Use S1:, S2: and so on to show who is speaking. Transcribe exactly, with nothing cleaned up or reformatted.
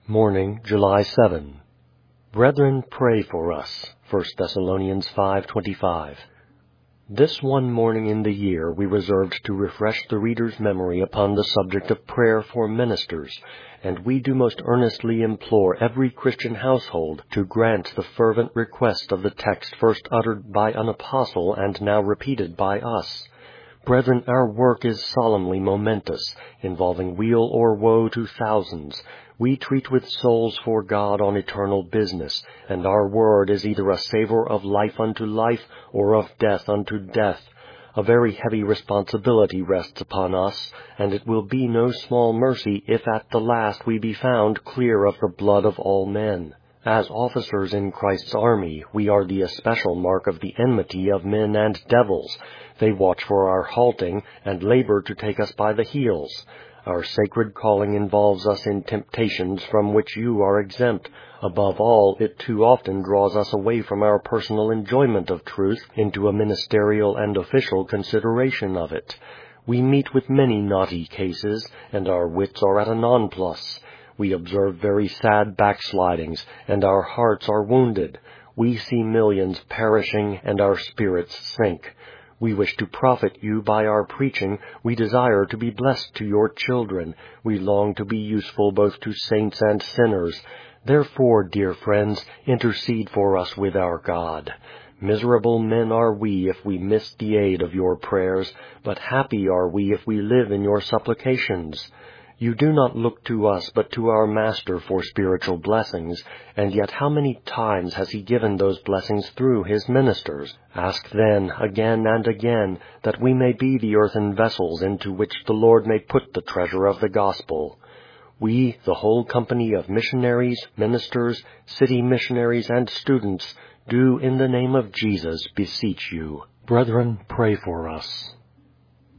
S1: Morning, July seventh. Brethren, pray for us. First Thessalonians five twenty-five. This one morning in the year we reserved to refresh the reader's memory upon the subject of prayer for ministers, and we do most earnestly implore every Christian household to grant the fervent request of the text first uttered by an apostle and now repeated by us. Brethren, our work is solemnly momentous, involving weal or woe to thousands. We treat with souls for God on eternal business, and our word is either a savor of life unto life or of death unto death. A very heavy responsibility rests upon us, and it will be no small mercy if at the last we be found clear of the blood of all men. As officers in Christ's army, we are the especial mark of the enmity of men and devils. They watch for our halting, and labor to take us by the heels. Our sacred calling involves us in temptations from which you are exempt. Above all, it too often draws us away from our personal enjoyment of truth into a ministerial and official consideration of it. We meet with many knotty cases, and our wits are at a nonplus. We observe very sad backslidings, and our hearts are wounded. We see millions perishing, and our spirits sink. We wish to profit you by our preaching. We desire to be blessed to your children. We long to be useful both to saints and sinners. Therefore, dear friends, intercede for us with our God. Miserable men are we if we miss the aid of your prayers, but happy are we if we live in your supplications. You do not look to us but to our Master for spiritual blessings, and yet how many times has He given those blessings through His ministers? Ask then, again and again, that we may be the earthen vessels into which the Lord may put the treasure of the gospel. We, the whole company of missionaries, ministers, city missionaries, and students, do in the name of Jesus beseech you. Brethren, pray for us.